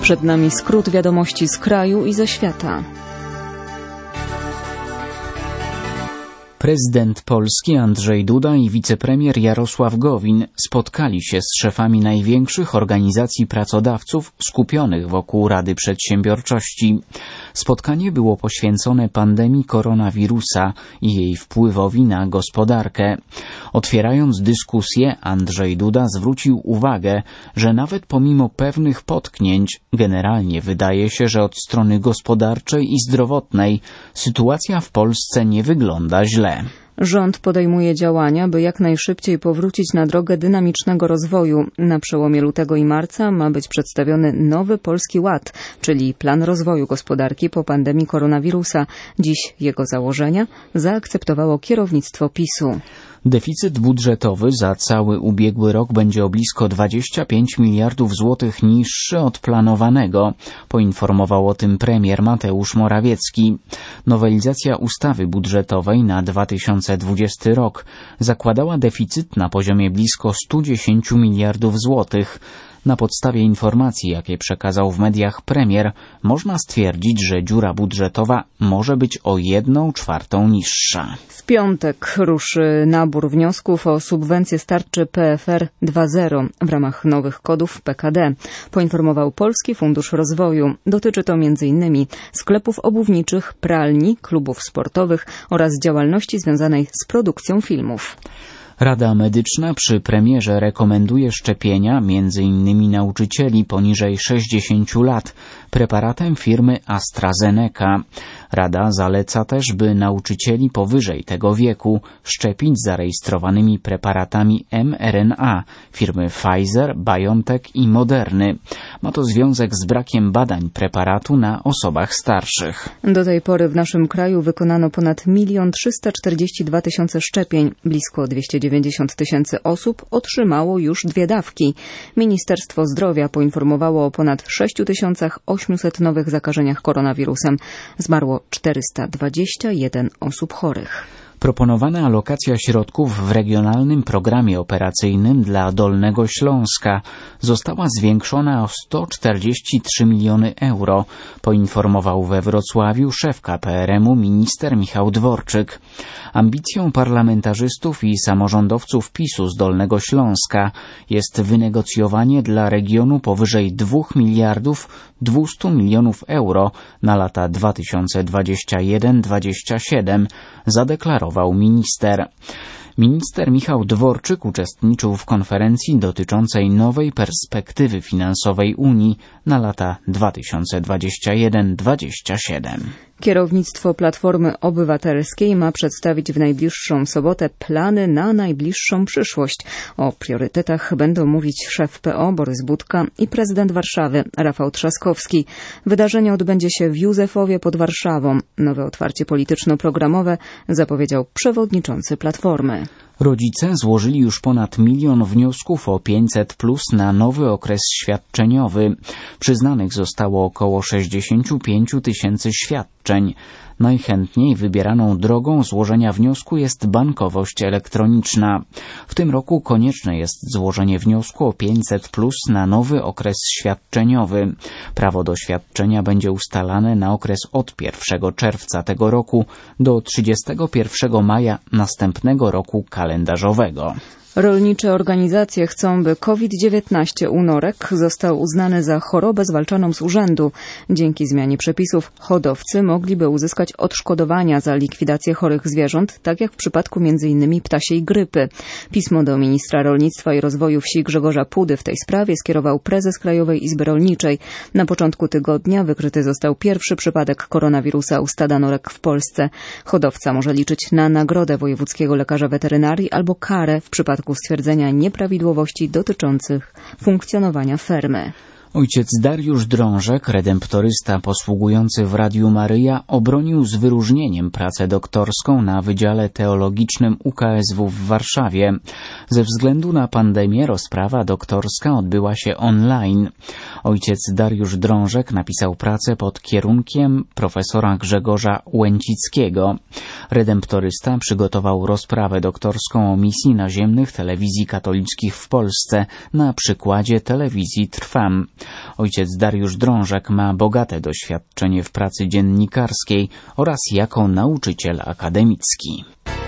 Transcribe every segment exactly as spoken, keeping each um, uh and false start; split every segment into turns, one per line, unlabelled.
Przed nami skrót wiadomości z kraju i ze świata.
Prezydent Polski Andrzej Duda i wicepremier Jarosław Gowin spotkali się z szefami największych organizacji pracodawców skupionych wokół Rady Przedsiębiorczości. Spotkanie było poświęcone pandemii koronawirusa i jej wpływowi na gospodarkę. Otwierając dyskusję, Andrzej Duda zwrócił uwagę, że nawet pomimo pewnych potknięć, generalnie wydaje się, że od strony gospodarczej i zdrowotnej sytuacja w Polsce nie wygląda źle.
Rząd podejmuje działania, by jak najszybciej powrócić na drogę dynamicznego rozwoju. Na przełomie lutego i marca ma być przedstawiony nowy Polski Ład, czyli plan rozwoju gospodarki po pandemii koronawirusa. Dziś jego założenia zaakceptowało kierownictwo PiSu.
Deficyt budżetowy za cały ubiegły rok będzie o blisko dwadzieścia pięć miliardów złotych niższy od planowanego, poinformował o tym premier Mateusz Morawiecki. Nowelizacja ustawy budżetowej na dwa tysiące dwudziesty rok zakładała deficyt na poziomie blisko sto dziesięć miliardów złotych. Na podstawie informacji, jakie przekazał w mediach premier, można stwierdzić, że dziura budżetowa może być o jedną czwartą niższa.
W piątek ruszy nabór wniosków o subwencję z tarczy P F R dwa zero w ramach nowych kodów P K D, poinformował Polski Fundusz Rozwoju. Dotyczy to między innymi sklepów obuwniczych, pralni, klubów sportowych oraz działalności związanej z produkcją filmów.
Rada Medyczna przy premierze rekomenduje szczepienia między innymi nauczycieli poniżej sześćdziesięciu lat preparatem firmy AstraZeneca. Rada zaleca też, by nauczycieli powyżej tego wieku szczepić zarejestrowanymi preparatami M R N A firmy Pfizer, BioNTech i Moderny. Ma to związek z brakiem badań preparatu na osobach starszych.
Do tej pory w naszym kraju wykonano ponad milion trzysta czterdzieści dwa tysiące szczepień. Blisko dwieście dziewięćdziesiąt tysięcy osób otrzymało już dwie dawki. Ministerstwo Zdrowia poinformowało o ponad sześć tysięcy osiemset nowych zakażeniach koronawirusem. Zmarło czterysta dwadzieścia jeden osób chorych.
Proponowana alokacja środków w regionalnym programie operacyjnym dla Dolnego Śląska została zwiększona o sto czterdzieści trzy miliony euro, poinformował we Wrocławiu szef K P R M-u minister Michał Dworczyk. Ambicją parlamentarzystów i samorządowców PiSu z Dolnego Śląska jest wynegocjowanie dla regionu powyżej dwóch miliardów dwieście milionów euro na lata dwa tysiące dwudziesty pierwszy do dwa tysiące dwudziestego siódmego, zadeklarował minister. Minister Michał Dworczyk uczestniczył w konferencji dotyczącej nowej perspektywy finansowej Unii na lata dwa tysiące dwudziesty pierwszy do dwa tysiące dwudziestego siódmego.
Kierownictwo Platformy Obywatelskiej ma przedstawić w najbliższą sobotę plany na najbliższą przyszłość. O priorytetach będą mówić szef P O Borys Budka i prezydent Warszawy Rafał Trzaskowski. Wydarzenie odbędzie się w Józefowie pod Warszawą. Nowe otwarcie polityczno-programowe zapowiedział przewodniczący Platformy.
Rodzice złożyli już ponad milion wniosków o pięćset plus na nowy okres świadczeniowy. Przyznanych zostało około sześćdziesiąt pięć tysięcy świadczeń. Najchętniej wybieraną drogą złożenia wniosku jest bankowość elektroniczna. W tym roku konieczne jest złożenie wniosku o pięćset plus na nowy okres świadczeniowy. Prawo do świadczenia będzie ustalane na okres od pierwszego czerwca tego roku do trzydziestego pierwszego maja następnego roku kalendarzowego.
Rolnicze organizacje chcą, by COVID dziewiętnaście u norek został uznany za chorobę zwalczaną z urzędu. Dzięki zmianie przepisów hodowcy mogliby uzyskać odszkodowania za likwidację chorych zwierząt, tak jak w przypadku między innymi ptasiej grypy. Pismo do ministra rolnictwa i rozwoju wsi Grzegorza Pudy w tej sprawie skierował prezes Krajowej Izby Rolniczej. Na początku tygodnia wykryty został pierwszy przypadek koronawirusa u stada norek w Polsce. Hodowca może liczyć na nagrodę wojewódzkiego lekarza weterynarii albo karę w przypadku stwierdzenia nieprawidłowości dotyczących funkcjonowania fermy.
Ojciec Dariusz Drążek, redemptorysta posługujący w Radiu Maryja, obronił z wyróżnieniem pracę doktorską na Wydziale Teologicznym U K S W w Warszawie. Ze względu na pandemię rozprawa doktorska odbyła się online. Ojciec Dariusz Drążek napisał pracę pod kierunkiem profesora Grzegorza Łęcickiego. Redemptorysta przygotował rozprawę doktorską o misji naziemnych telewizji katolickich w Polsce na przykładzie telewizji Trwam. Ojciec Dariusz Drążek ma bogate doświadczenie w pracy dziennikarskiej oraz jako nauczyciel akademicki.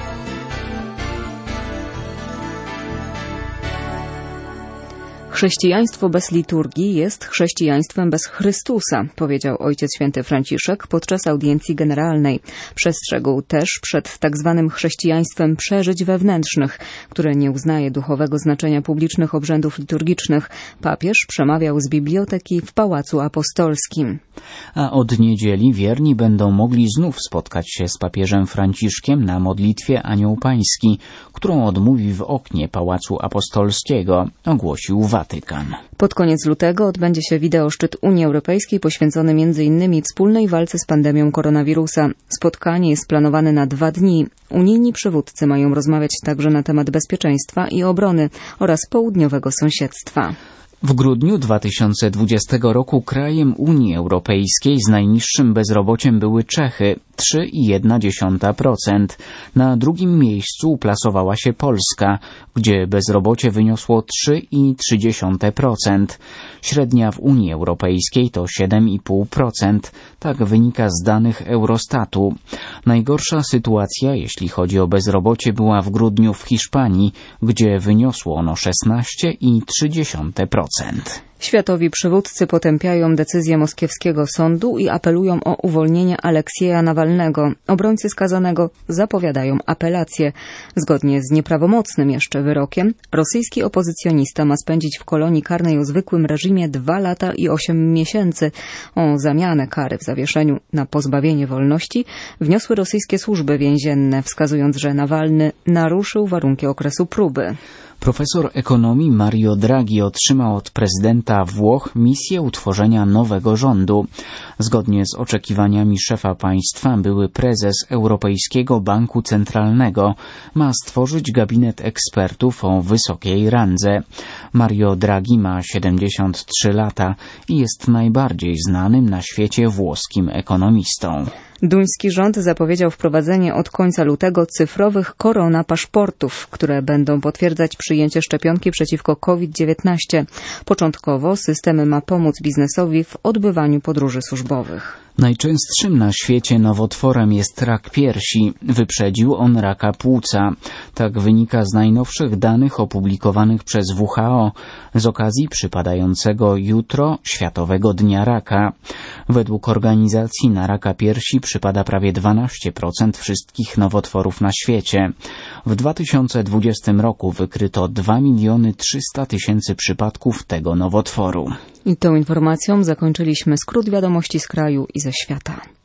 Chrześcijaństwo bez liturgii jest chrześcijaństwem bez Chrystusa, powiedział Ojciec Święty Franciszek podczas audiencji generalnej. Przestrzegł też przed tak zwanym chrześcijaństwem przeżyć wewnętrznych, które nie uznaje duchowego znaczenia publicznych obrzędów liturgicznych. Papież przemawiał z biblioteki w Pałacu Apostolskim.
A od niedzieli wierni będą mogli znów spotkać się z papieżem Franciszkiem na modlitwie Anioł Pański, którą odmówi w oknie Pałacu Apostolskiego, ogłosił Watykan.
Pod koniec lutego odbędzie się wideoszczyt Unii Europejskiej poświęcony między innymi wspólnej walce z pandemią koronawirusa. Spotkanie jest planowane na dwa dni. Unijni przywódcy mają rozmawiać także na temat bezpieczeństwa i obrony oraz południowego sąsiedztwa.
W grudniu dwa tysiące dwudziestego roku krajem Unii Europejskiej z najniższym bezrobociem były Czechy, trzy przecinek jedna procent. Na drugim miejscu uplasowała się Polska, gdzie bezrobocie wyniosło trzy przecinek trzy procent. Średnia w Unii Europejskiej to siedem przecinek pięć procent. Tak wynika z danych Eurostatu. Najgorsza sytuacja, jeśli chodzi o bezrobocie, była w grudniu w Hiszpanii, gdzie wyniosło ono szesnaście przecinek trzy procent.
Światowi przywódcy potępiają decyzję moskiewskiego sądu i apelują o uwolnienie Aleksieja Nawalnego. Obrońcy skazanego zapowiadają apelację. Zgodnie z nieprawomocnym jeszcze wyrokiem, rosyjski opozycjonista ma spędzić w kolonii karnej o zwykłym reżimie dwa lata i osiem miesięcy. O zamianę kary w zawieszeniu na pozbawienie wolności wniosły rosyjskie służby więzienne, wskazując, że Nawalny naruszył warunki okresu próby.
Profesor ekonomii Mario Draghi otrzymał od prezydenta Włoch misję utworzenia nowego rządu. Zgodnie z oczekiwaniami szefa państwa były prezes Europejskiego Banku Centralnego ma stworzyć gabinet ekspertów o wysokiej randze. Mario Draghi ma siedemdziesiąt trzy lata i jest najbardziej znanym na świecie włoskim ekonomistą.
Duński rząd zapowiedział wprowadzenie od końca lutego cyfrowych koronapaszportów, które będą potwierdzać przyjęcie szczepionki przeciwko COVID dziewiętnaście. Początkowo system ma pomóc biznesowi w odbywaniu podróży służbowych.
Najczęstszym na świecie nowotworem jest rak piersi. Wyprzedził on raka płuca. Tak wynika z najnowszych danych opublikowanych przez W H O z okazji przypadającego jutro Światowego Dnia Raka. Według organizacji na raka piersi przypada prawie dwanaście procent wszystkich nowotworów na świecie. W dwa tysiące dwudziestym roku wykryto dwa miliony trzysta tysięcy przypadków tego nowotworu.
I tą informacją zakończyliśmy skrót wiadomości z kraju i ze świata.